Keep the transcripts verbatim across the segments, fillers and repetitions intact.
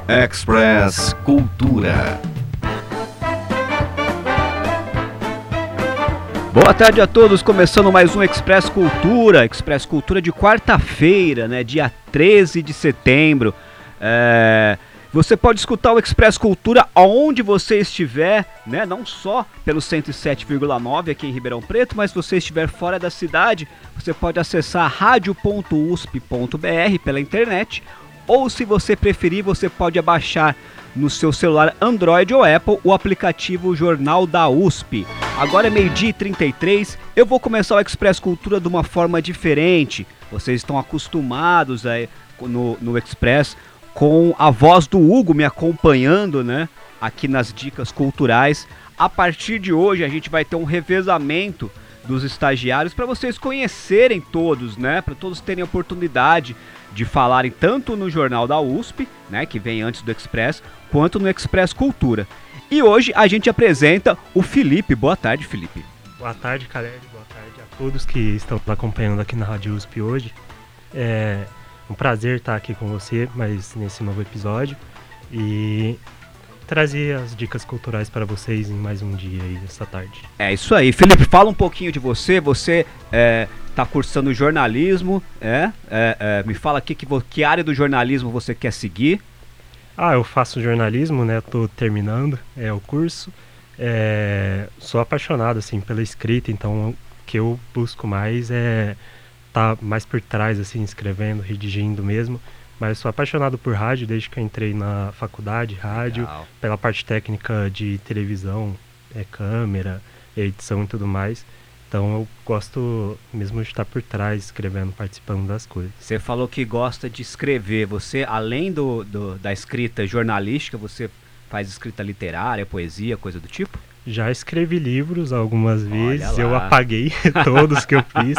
Express Cultura. Boa tarde a todos, começando mais um Express Cultura, Express Cultura de quarta-feira, né, dia treze de setembro. É, você pode escutar o Express Cultura aonde você estiver, né, não só pelo cento e sete vírgula nove aqui em Ribeirão Preto, mas se você estiver fora da cidade, você pode acessar rádio ponto u s p ponto b r pela internet, ou se você preferir, você pode abaixar no seu celular Android ou Apple o aplicativo Jornal da U S P. Agora é meio-dia e trinta e três, eu vou começar o Express Cultura de uma forma diferente. Vocês estão acostumados aí no, no Express com a voz do Hugo me acompanhando, né, aqui nas dicas culturais. A partir de hoje a gente vai ter um revezamento dos estagiários para vocês conhecerem todos, né, para todos terem a oportunidade de falarem tanto no Jornal da U S P, né, que vem antes do Express, quanto no Express Cultura. E hoje a gente apresenta o Felipe. Boa tarde, Felipe. Boa tarde, Caled. Boa tarde a todos que estão acompanhando aqui na Rádio U S P hoje. É um prazer estar aqui com você, mas nesse novo episódio, e trazer as dicas culturais para vocês em mais um dia aí, essa tarde. É isso aí. Felipe, fala um pouquinho de você. Você está é, cursando jornalismo, é, é, é, me fala aqui que, que área do jornalismo você quer seguir. Ah, eu faço jornalismo, né, tô terminando é, o curso, é, sou apaixonado, assim, pela escrita, então o que eu busco mais é estar tá mais por trás, assim, escrevendo, redigindo mesmo, mas sou apaixonado por rádio desde que eu entrei na faculdade, rádio, Legal. Pela parte técnica de televisão, é, câmera, edição e tudo mais. Então eu gosto mesmo de estar por trás, escrevendo, participando das coisas. Você falou que gosta de escrever. Você, além do, do, da escrita jornalística, você faz escrita literária, poesia, coisa do tipo? Já escrevi livros algumas vezes, eu apaguei todos que eu fiz,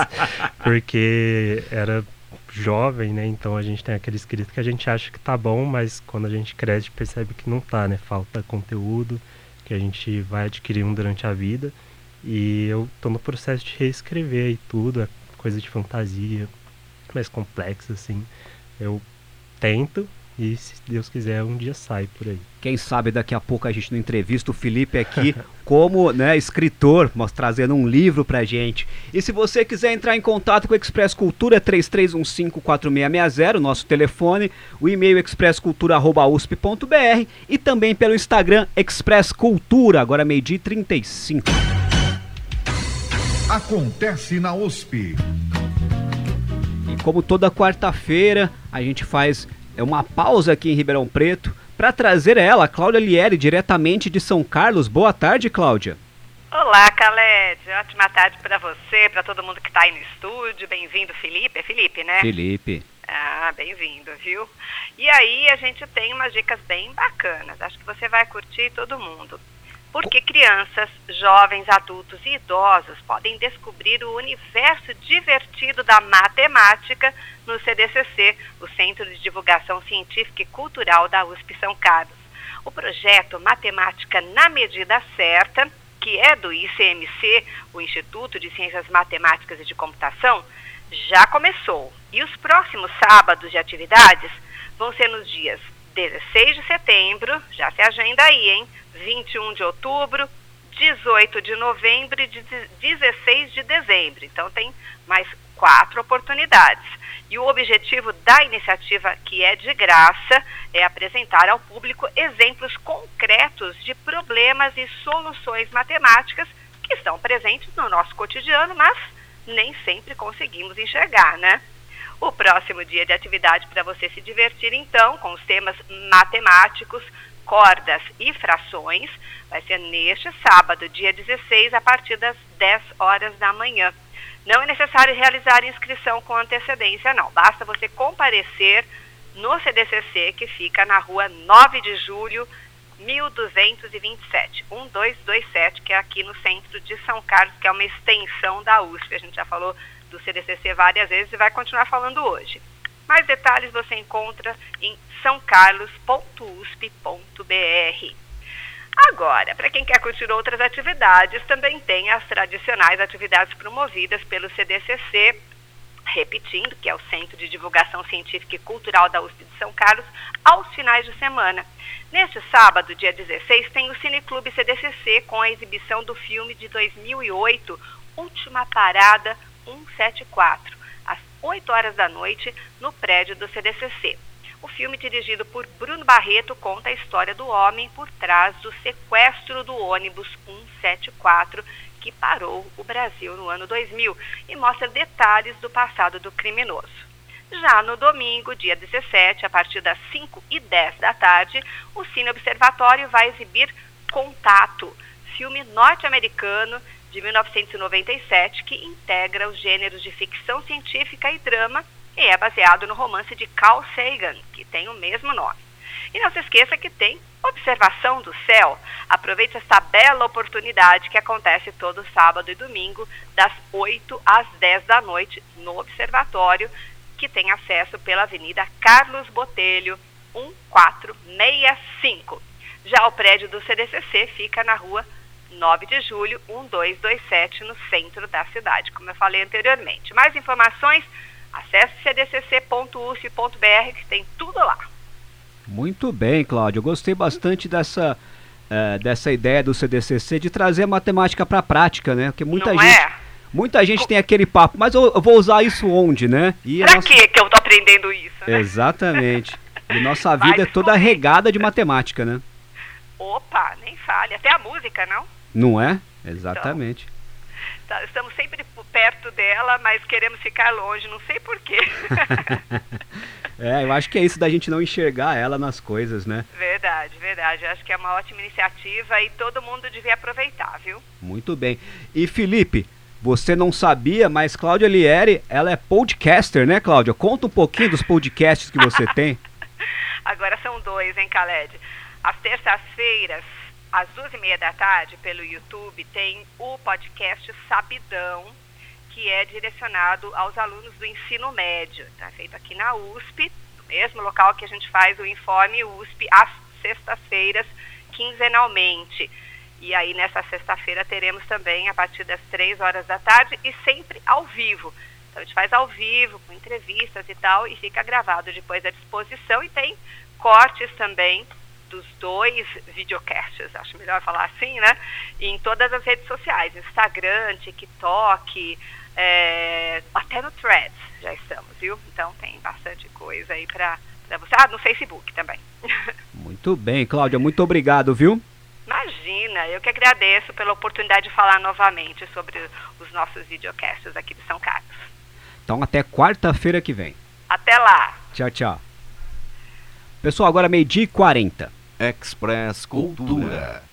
porque era jovem, né? Então a gente tem aquele escrito que a gente acha que tá bom, mas quando a gente cresce percebe que não tá, né? Falta conteúdo que a gente vai adquirindo durante a vida. E eu tô no processo de reescrever aí tudo, é coisa de fantasia, mais complexa, assim. Eu tento e, se Deus quiser, um dia sai por aí. Quem sabe daqui a pouco a gente não entrevista o Felipe aqui como, né, escritor, mas trazendo um livro pra gente. E se você quiser entrar em contato com o Express Cultura, é três três um cinco quatro seis seis zero, nosso telefone, o e-mail express cultura arroba u s p ponto b r e também pelo Instagram Express Cultura, agora meio-dia e trinta e cinco. Acontece na U S P. E como toda quarta-feira, a gente faz uma pausa aqui em Ribeirão Preto para trazer ela, Cláudia Lieri, diretamente de São Carlos. Boa tarde, Cláudia. Olá, Caled. Ótima tarde para você, para todo mundo que está aí no estúdio. Bem-vindo, Felipe. É Felipe, né? Felipe. Ah, bem-vindo, viu? E aí a gente tem umas dicas bem bacanas. Acho que você vai curtir, todo mundo. Porque crianças, jovens, adultos e idosos podem descobrir o universo divertido da matemática no C D C C, o Centro de Divulgação Científica e Cultural da U S P São Carlos. O projeto Matemática na Medida Certa, que é do I C M C, o Instituto de Ciências Matemáticas e de Computação, já começou. E os próximos sábados de atividades vão ser nos dias dezesseis de setembro, já se agenda aí, hein? vinte e um de outubro, dezoito de novembro e dezesseis de dezembro. Então tem mais quatro oportunidades. E o objetivo da iniciativa, que é de graça, é apresentar ao público exemplos concretos de problemas e soluções matemáticas que estão presentes no nosso cotidiano, mas nem sempre conseguimos enxergar, né? O próximo dia de atividade para você se divertir, então, com os temas matemáticos, cordas e frações, vai ser neste sábado, dia dezesseis, a partir das dez horas da manhã. Não é necessário realizar inscrição com antecedência, não. Basta você comparecer no C D C C, que fica na rua nove de julho, mil duzentos e vinte e sete, um dois dois sete, que é aqui no centro de São Carlos, que é uma extensão da U S P. A gente já falou do C D C C várias vezes e vai continuar falando hoje. Mais detalhes você encontra em são carlos ponto u s p ponto b r. Agora, para quem quer curtir outras atividades, também tem as tradicionais atividades promovidas pelo C D C C, repetindo, que é o Centro de Divulgação Científica e Cultural da U S P de São Carlos, aos finais de semana. Neste sábado, dia dezesseis, tem o Cineclube C D C C com a exibição do filme de dois mil e oito, Última Parada cento e setenta e quatro, às oito horas da noite, no prédio do C D C C. O filme, dirigido por Bruno Barreto, conta a história do homem por trás do sequestro do ônibus cento e setenta e quatro, que parou o Brasil no ano dois mil, e mostra detalhes do passado do criminoso. Já no domingo, dia dezessete, a partir das cinco e dez da tarde, o Cine Observatório vai exibir Contato, filme norte-americano de mil novecentos e noventa e sete, que integra os gêneros de ficção científica e drama e é baseado no romance de Carl Sagan, que tem o mesmo nome. E não se esqueça que tem Observação do Céu. Aproveite esta bela oportunidade que acontece todo sábado e domingo, das oito às dez da noite, no Observatório, que tem acesso pela Avenida Carlos Botelho, quatorze sessenta e cinco. Já o prédio do C D C C fica na rua nove de julho, doze vinte e sete, no centro da cidade, como eu falei anteriormente. Mais informações, acesse c d c c ponto u s p ponto b r, que tem tudo lá. Muito bem, Cláudio. Eu gostei bastante dessa, uh, dessa ideia do C D C C de trazer a matemática para a prática, né? Porque muita Não gente... é? Muita gente tem aquele papo, mas eu, eu vou usar isso onde, né? E pra nossa... que que eu tô aprendendo isso, né? Exatamente. E nossa vida Vai é toda descobrir. regada de matemática, né? Opa, nem fale. Até a música, não? Não é? Exatamente. Então, tá, estamos sempre perto dela, mas queremos ficar longe, não sei porquê. É, eu acho que é isso da gente não enxergar ela nas coisas, né? Verdade, verdade. Eu acho que é uma ótima iniciativa e todo mundo devia aproveitar, viu? Muito bem. E Felipe, você não sabia, mas Cláudia Lieri, ela é podcaster, né, Cláudia? Conta um pouquinho dos podcasts que você tem. Agora são dois, hein, Khaled? Às terças-feiras, às duas e meia da tarde, pelo YouTube, tem o podcast Sabidão, que é direcionado aos alunos do ensino médio. Está feito aqui na U S P, no mesmo local que a gente faz o Informe U S P, às sextas-feiras, quinzenalmente. E aí, nessa sexta-feira, teremos também, a partir das três horas da tarde, e sempre ao vivo. Então, a gente faz ao vivo, com entrevistas e tal, e fica gravado depois à disposição. E tem cortes também dos dois videocasts, acho melhor falar assim, né? Em todas as redes sociais, Instagram, TikTok, é, até no Threads já estamos, viu? Então, tem bastante coisa aí para você. Ah, no Facebook também. Muito bem, Cláudia, muito obrigado, viu? Imagina, eu que agradeço pela oportunidade de falar novamente sobre os nossos videocasts aqui de São Carlos. Então até quarta-feira que vem. Até lá. Tchau, tchau. Pessoal, agora meio-dia e quarenta. Express Cultura.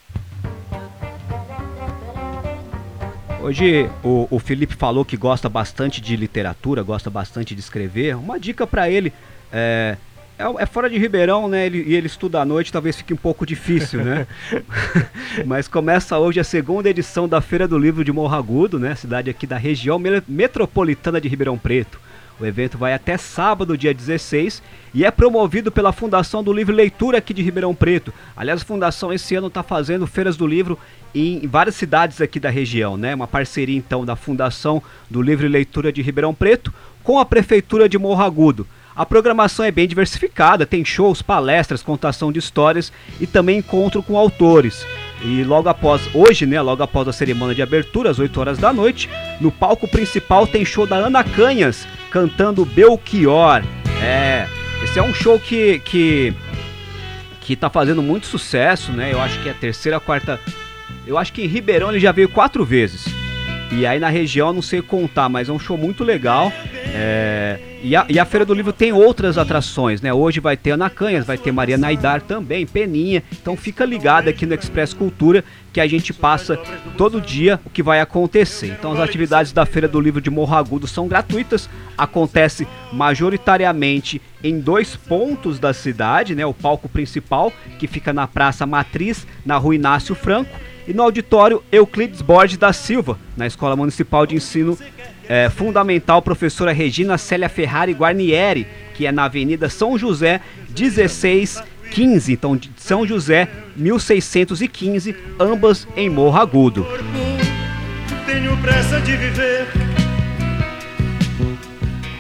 Hoje o, o Felipe falou que gosta bastante de literatura, gosta bastante de escrever. Uma dica para ele é... É, é fora de Ribeirão, né? Ele, e ele estuda à noite, talvez fique um pouco difícil, né? Mas começa hoje a segunda edição da Feira do Livro de Morro Agudo, né? Cidade aqui da região metropolitana de Ribeirão Preto. O evento vai até sábado, dia dezesseis, e é promovido pela Fundação do Livro e Leitura aqui de Ribeirão Preto. Aliás, a Fundação esse ano está fazendo feiras do livro em várias cidades aqui da região, né? Uma parceria, então, da Fundação do Livro e Leitura de Ribeirão Preto com a Prefeitura de Morro Agudo. A programação é bem diversificada, tem shows, palestras, contação de histórias e também encontro com autores. E logo após, hoje, né, logo após a cerimônia de abertura, às oito horas da noite, no palco principal tem show da Ana Canhas, cantando Belchior. É, esse é um show que, que, que tá fazendo muito sucesso, né, eu acho que é a terceira, quarta... Eu acho que em Ribeirão ele já veio quatro vezes. E aí na região, não sei contar, mas é um show muito legal. É, e, a, e a Feira do Livro tem outras atrações, né? Hoje vai ter Ana Canhas, vai ter Maria Naidar também, Peninha. Então fica ligado aqui no Express Cultura, que a gente passa todo dia o que vai acontecer. Então as atividades da Feira do Livro de Morro Agudo são gratuitas. Acontece majoritariamente em dois pontos da cidade, né? O palco principal, que fica na Praça Matriz, na Rua Inácio Franco, e no auditório Euclides Borges da Silva, na Escola Municipal de Ensino é, Fundamental Professora Regina Célia Ferrari Guarnieri, que é na Avenida São José, dezesseis quinze, então São José, mil seiscentos e quinze, ambas em Morro Agudo. Tenho pressa de viver,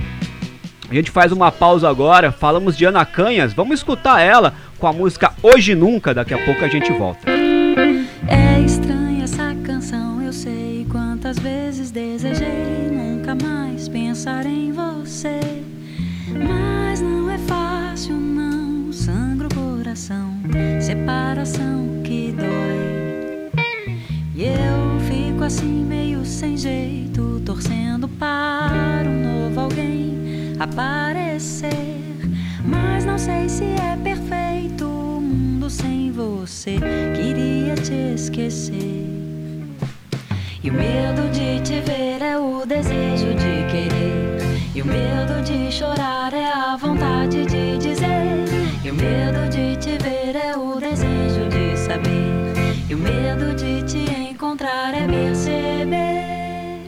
A gente faz uma pausa agora, falamos de Ana Canhas, vamos escutar ela com a música Hoje Nunca, daqui a pouco a gente volta. É estranha essa canção, eu sei quantas vezes desejei nunca mais pensar em você, mas não é fácil não, sangra o coração, separação que dói. E eu fico assim meio sem jeito, torcendo para um novo alguém aparecer, mas não sei se é perfeito o mundo sem você, queria te esquecer. E o medo de te ver é o desejo de querer, e o medo de chorar é a vontade de dizer, e o medo de te ver é o desejo de saber, e o medo de te encontrar é perceber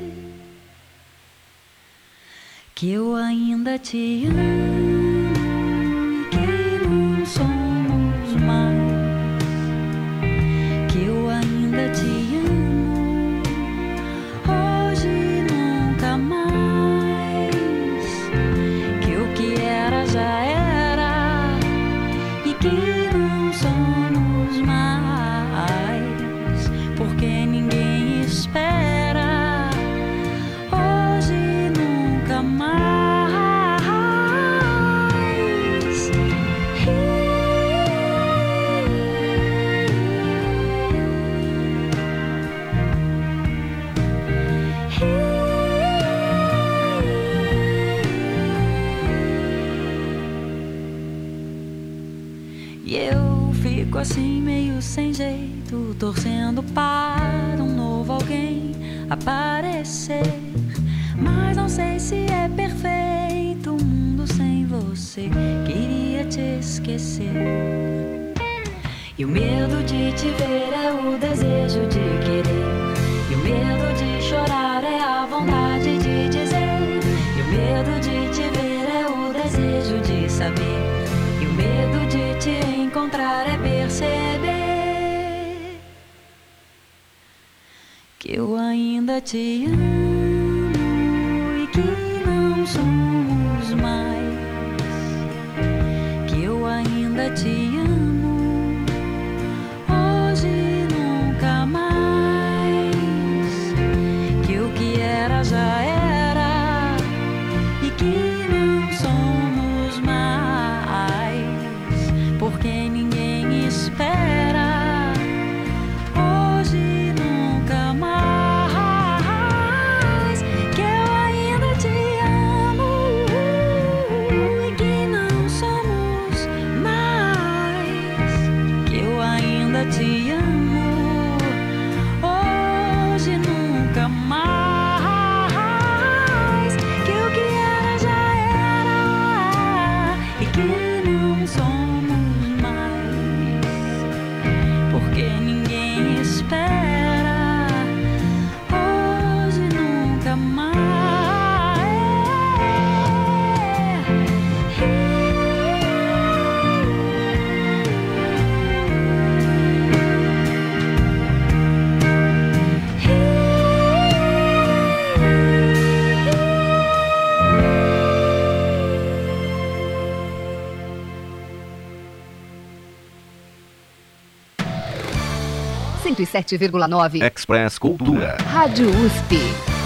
que eu ainda te amo e que não somos mais, que eu ainda te amo hoje nunca mais, que o que era já era e que não somos mais, porque ninguém espera hoje nunca mais. E eu fico assim meio sem jeito, torcendo para um novo alguém aparecer, mas não sei se é perfeito o mundo sem você, queria te esquecer. E o medo de te ver é o desejo de querer, e o medo de chorar é a vontade de dizer, e o medo de te ver é o desejo de saber, e o medo de te encontrar é perceber que eu ainda te amo e que não somos mais, que eu ainda te amo hoje nunca mais, que o que era já era e que não somos mais, porque ninguém espera hoje nunca mais, que eu ainda te amo e que não somos mais, que eu ainda te amo hoje nunca mais, que o que era já era e que não somos mais, porque ninguém espera hoje nunca mais. cento e sete vírgula nove Express Cultura. Rádio U S P.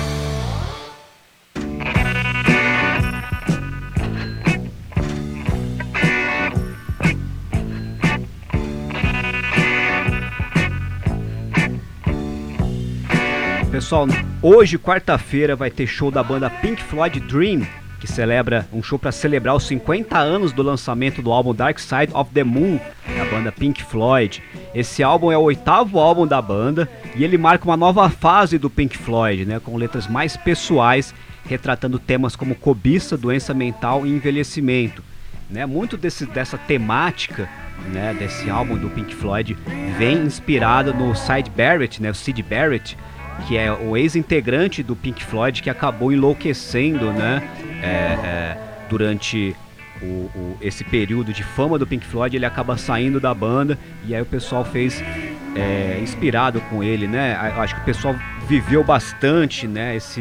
Pessoal, hoje, quarta-feira, vai ter show da banda Pink Floyd Dream, que celebra um show para celebrar os cinquenta anos do lançamento do álbum Dark Side of the Moon, da banda Pink Floyd. Esse álbum é o oitavo álbum da banda e ele marca uma nova fase do Pink Floyd, né, com letras mais pessoais, retratando temas como cobiça, doença mental e envelhecimento. Né, muito desse, dessa temática, né, desse álbum do Pink Floyd vem inspirado no Syd Barrett, né, o Syd Barrett, que é o ex-integrante do Pink Floyd, que acabou enlouquecendo, né, é, é, durante o, o, esse período de fama do Pink Floyd. Ele acaba saindo da banda e aí o pessoal fez, é, inspirado com ele, né, eu acho que o pessoal viveu bastante, né, esse,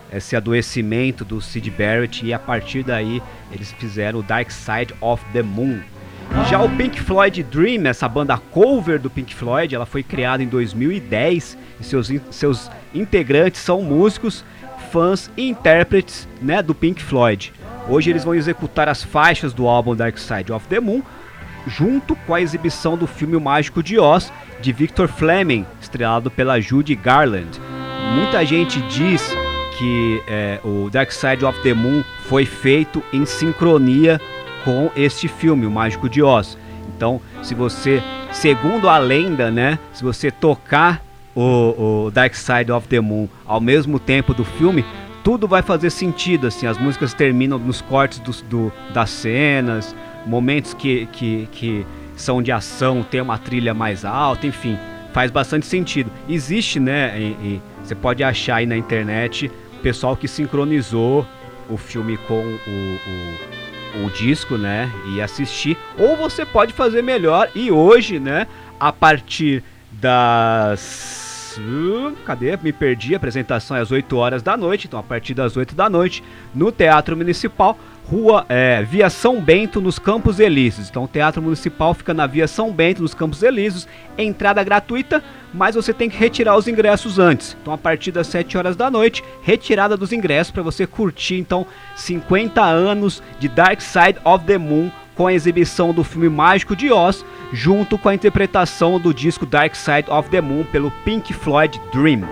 esse adoecimento do Syd Barrett, e a partir daí eles fizeram o Dark Side of the Moon. E já o Pink Floyd Dream, essa banda cover do Pink Floyd, ela foi criada em dois mil e dez e seus, seus integrantes são músicos, fãs e intérpretes, né, do Pink Floyd. Hoje eles vão executar as faixas do álbum Dark Side of the Moon, junto com a exibição do filme O Mágico de Oz, de Victor Fleming, estrelado pela Judy Garland. Muita gente diz que é, o Dark Side of the Moon foi feito em sincronia com este filme, O Mágico de Oz. Então, se você, segundo a lenda, né, se você tocar o, o Dark Side of the Moon ao mesmo tempo do filme, tudo vai fazer sentido, assim, as músicas terminam nos cortes do, do, das cenas, momentos que, que, que são de ação, tem uma trilha mais alta, enfim, faz bastante sentido. Existe, né, e, e você pode achar aí na internet, pessoal que sincronizou o filme com o... o o disco, né, e assistir, ou você pode fazer melhor, e hoje, né, a partir das... Uh, cadê? Me perdi, a apresentação é às oito horas da noite, então a partir das oito da noite, no Teatro Municipal, rua, é, Via São Bento, nos Campos Elíseos. Então o Teatro Municipal fica na Via São Bento, nos Campos Elíseos, entrada gratuita, mas você tem que retirar os ingressos antes. Então a partir das sete horas da noite, retirada dos ingressos para você curtir, então, cinquenta anos de Dark Side of the Moon, com a exibição do filme Mágico de Oz, junto com a interpretação do disco Dark Side of the Moon pelo Pink Floyd Dream.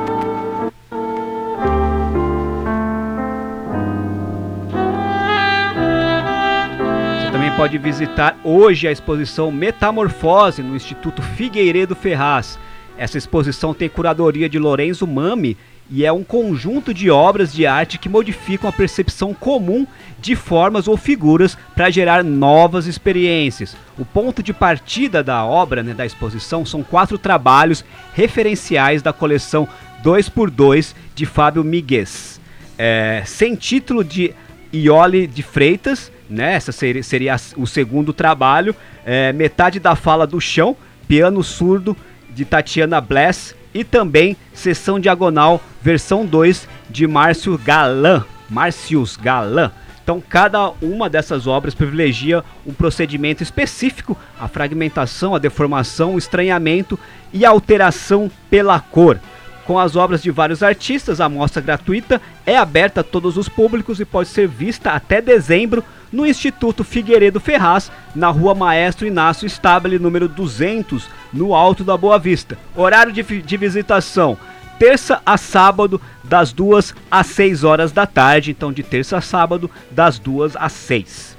Pode visitar hoje a exposição Metamorfose no Instituto Figueiredo Ferraz. Essa exposição tem curadoria de Lorenzo Mami e é um conjunto de obras de arte que modificam a percepção comum de formas ou figuras para gerar novas experiências. O ponto de partida da obra, né, da exposição, são quatro trabalhos referenciais da coleção dois por dois de Fábio Miguez. É, sem título de Iole de Freitas, né? Essa seria, seria o segundo trabalho, é, Metade da Fala do Chão, Piano Surdo, de Tatiana Bless, e também Sessão Diagonal, versão dois, de Márcio Galan, Március Galan. Então cada uma dessas obras privilegia um procedimento específico, a fragmentação, a deformação, o estranhamento e a alteração pela cor. Com as obras de vários artistas, a mostra gratuita é aberta a todos os públicos e pode ser vista até dezembro no Instituto Figueiredo Ferraz, na Rua Maestro Inácio Stabile, número duzentos, no Alto da Boa Vista. Horário de, de visitação, terça a sábado, das duas às seis horas da tarde. Então, de terça a sábado, das duas às seis.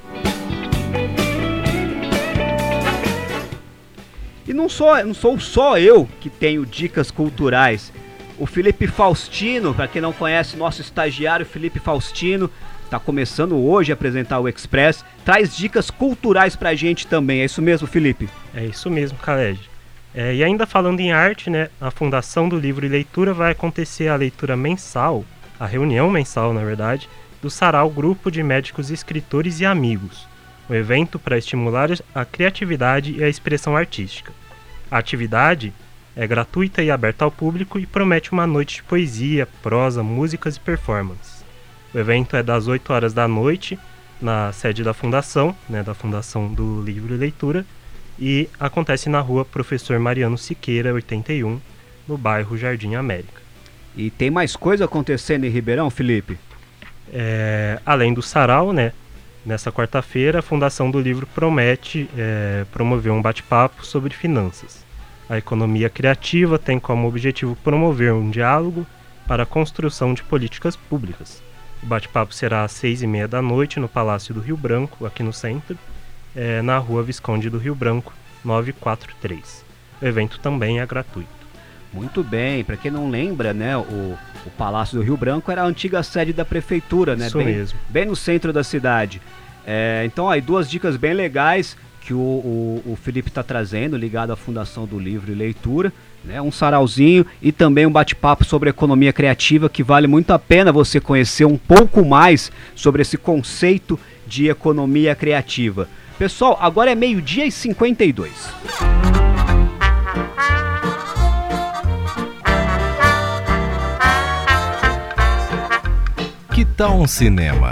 E não sou, não sou só eu que tenho dicas culturais. O Felipe Faustino, para quem não conhece, nosso estagiário Felipe Faustino, está começando hoje a apresentar o Express, traz dicas culturais para a gente também. É isso mesmo, Felipe? É isso mesmo, Khaled. É, e ainda falando em arte, né, a Fundação do Livro e Leitura vai acontecer a leitura mensal, a reunião mensal, na verdade, do Sarau Grupo de Médicos, Escritores e Amigos, um evento para estimular a criatividade e a expressão artística. A atividade é gratuita e aberta ao público e promete uma noite de poesia, prosa, músicas e performances. O evento é das oito horas da noite, na sede da Fundação, né, da Fundação do Livro e Leitura, e acontece na rua Professor Mariano Siqueira, oitenta e um, no bairro Jardim América. E tem mais coisa acontecendo em Ribeirão, Felipe? É, além do sarau, né, nessa quarta-feira, a Fundação do Livro promete é, promover um bate-papo sobre finanças. A economia criativa tem como objetivo promover um diálogo para a construção de políticas públicas. O bate-papo será às seis e meia da noite no Palácio do Rio Branco, aqui no centro, é, na Rua Visconde do Rio Branco, novecentos e quarenta e três. O evento também é gratuito. Muito bem, para quem não lembra, né, o, o Palácio do Rio Branco era a antiga sede da prefeitura, né? Isso bem, mesmo. Bem no centro da cidade. É, então, aí duas dicas bem legais que o, o, o Felipe está trazendo, ligado à Fundação do Livro e Leitura, né, um sarauzinho e também um bate-papo sobre economia criativa, que vale muito a pena você conhecer um pouco mais sobre esse conceito de economia criativa. Pessoal, agora é meio-dia e cinquenta e dois. Então Cinema.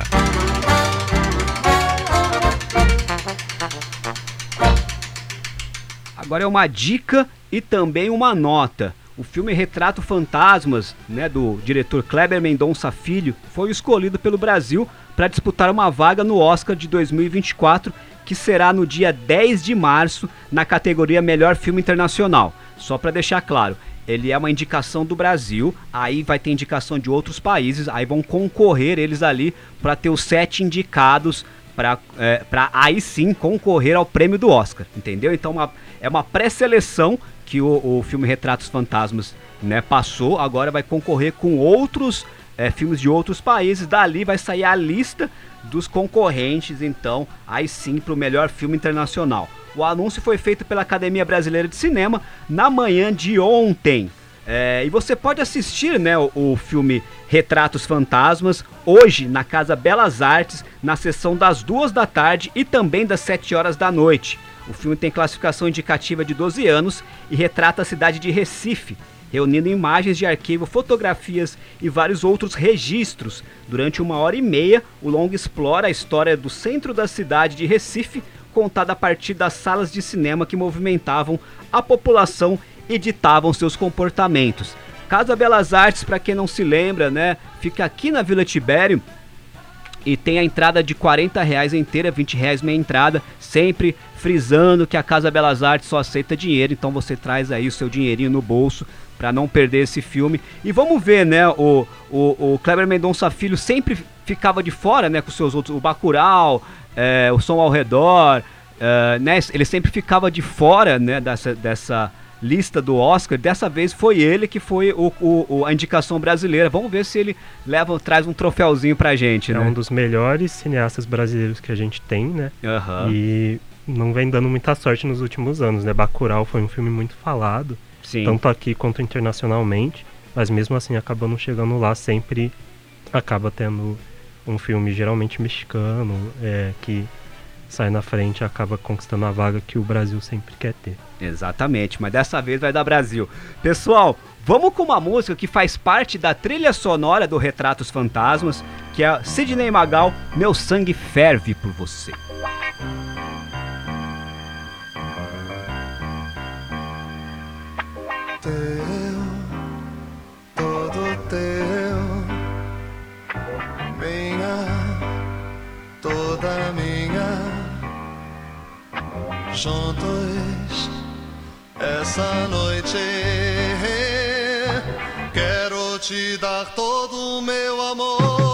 Agora é uma dica e também uma nota. O filme Retrato Fantasmas, né, do diretor Kleber Mendonça Filho, foi escolhido pelo Brasil para disputar uma vaga no Oscar de dois mil e vinte e quatro, que será no dia dez de março, na categoria Melhor Filme Internacional. Só para deixar claro, ele é uma indicação do Brasil, aí vai ter indicação de outros países, aí vão concorrer eles ali para ter os sete indicados para é, para aí sim concorrer ao prêmio do Oscar, entendeu? Então uma, é uma pré-seleção que o, o filme Retratos Fantasmas, né, passou, agora vai concorrer com outros é, filmes de outros países, dali vai sair a lista dos concorrentes, então, aí sim para o melhor filme internacional. O anúncio foi feito pela Academia Brasileira de Cinema na manhã de ontem. É, e você pode assistir, né, o, o filme Retratos Fantasmas hoje na Casa Belas Artes, na sessão das duas da tarde e também das sete horas da noite. O filme tem classificação indicativa de doze anos e retrata a cidade de Recife, reunindo imagens de arquivo, fotografias e vários outros registros. Durante uma hora e meia, o longa explora a história do centro da cidade de Recife, contada a partir das salas de cinema que movimentavam a população e ditavam seus comportamentos. Casa Belas Artes, para quem não se lembra, né, fica aqui na Vila Tibério e tem a entrada de quarenta reais inteira, vinte reais meia entrada, sempre frisando que a Casa Belas Artes só aceita dinheiro, então você traz aí o seu dinheirinho no bolso para não perder esse filme. E vamos ver, né, o, o, o Kleber Mendonça Filho sempre ficava de fora, né, com seus outros, o Bacurau, é, o Som ao Redor, é, né, ele sempre ficava de fora, né, dessa, dessa lista do Oscar. Dessa vez foi ele que foi o, o, a indicação brasileira. Vamos ver se ele leva, traz um troféuzinho pra gente, é né? É um dos melhores cineastas brasileiros que a gente tem, né? Uhum. E não vem dando muita sorte nos últimos anos, né? Bacurau foi um filme muito falado, Sim. tanto aqui quanto internacionalmente, mas mesmo assim acaba não chegando lá, sempre acaba tendo um filme geralmente mexicano, é, que sai na frente e acaba conquistando a vaga que o Brasil sempre quer ter. Exatamente, mas dessa vez vai dar Brasil. Pessoal, vamos com uma música que faz parte da trilha sonora do Retratos Fantasmas, que é Sidney Magal, Meu Sangue Ferve por Você. Teu, todo teu, minha, toda minha, juntos essa noite quero te dar todo o meu amor.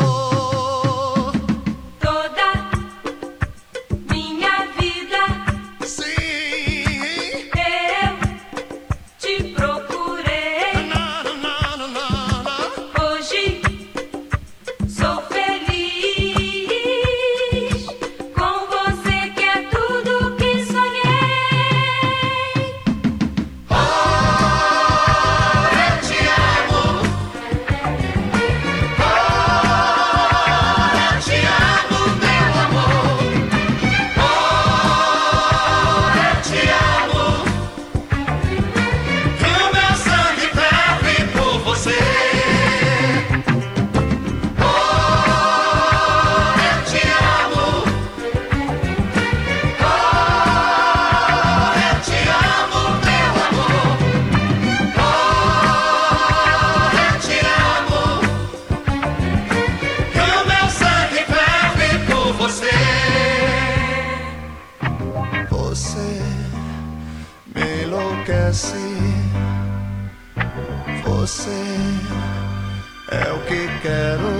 Você é o que quero.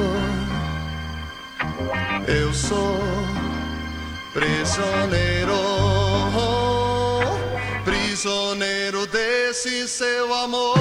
Eu sou prisioneiro, prisioneiro desse seu amor.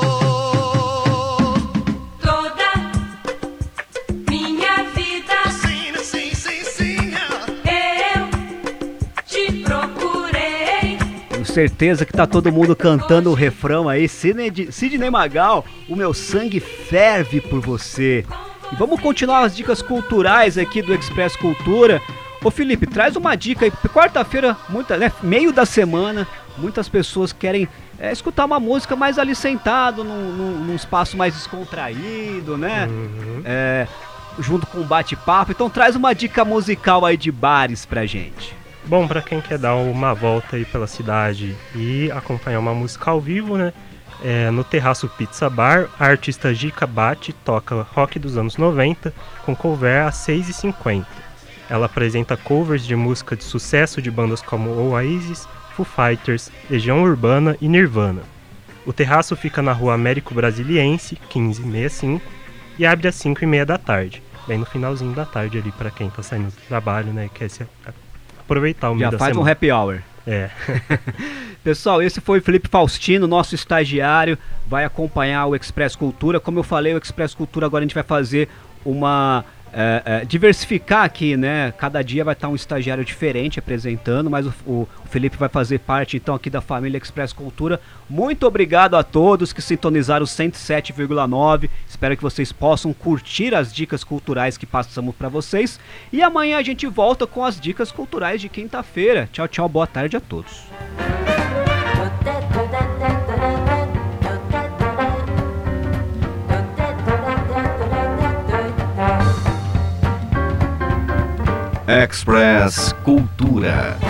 Toda minha vida, sim, sim, sim, sim, eu te procurei. Tenho certeza que tá todo mundo cantando o refrão aí. Sidney, Sidney Magal, o meu sangue ferve por você. E vamos continuar as dicas culturais aqui do Express Cultura. Ô Felipe, traz uma dica aí. Quarta-feira, muita, né, meio da semana, muitas pessoas querem é, escutar uma música mais ali sentado, num, num, num espaço mais descontraído, né? Uhum. É, junto com um bate-papo. Então traz uma dica musical aí de bares pra gente. Bom, pra quem quer dar uma volta aí pela cidade e acompanhar uma música ao vivo, né? É, no Terraço Pizza Bar, a artista Gica Batti toca rock dos anos noventa com cover às seis e cinquenta. Ela apresenta covers de música de sucesso de bandas como Oasis, Foo Fighters, Legião Urbana e Nirvana. O terraço fica na rua Américo Brasiliense, quinze sessenta e cinco, e abre às cinco e meia da tarde. Bem no finalzinho da tarde ali para quem tá saindo do trabalho, né, quer se aproveitar o meio Já da faz semana. um happy hour. É. Pessoal, esse foi o Felipe Faustino, nosso estagiário, vai acompanhar o Express Cultura. Como eu falei, o Express Cultura agora a gente vai fazer uma... É, é, diversificar aqui, né? Cada dia vai estar um estagiário diferente apresentando, mas o, o, o Felipe vai fazer parte então aqui da família Express Cultura. Muito obrigado a todos que sintonizaram o cento e sete vírgula nove. Espero que vocês possam curtir as dicas culturais que passamos para vocês. E amanhã a gente volta com as dicas culturais de quinta-feira. Tchau, tchau, boa tarde a todos. Express Cultura.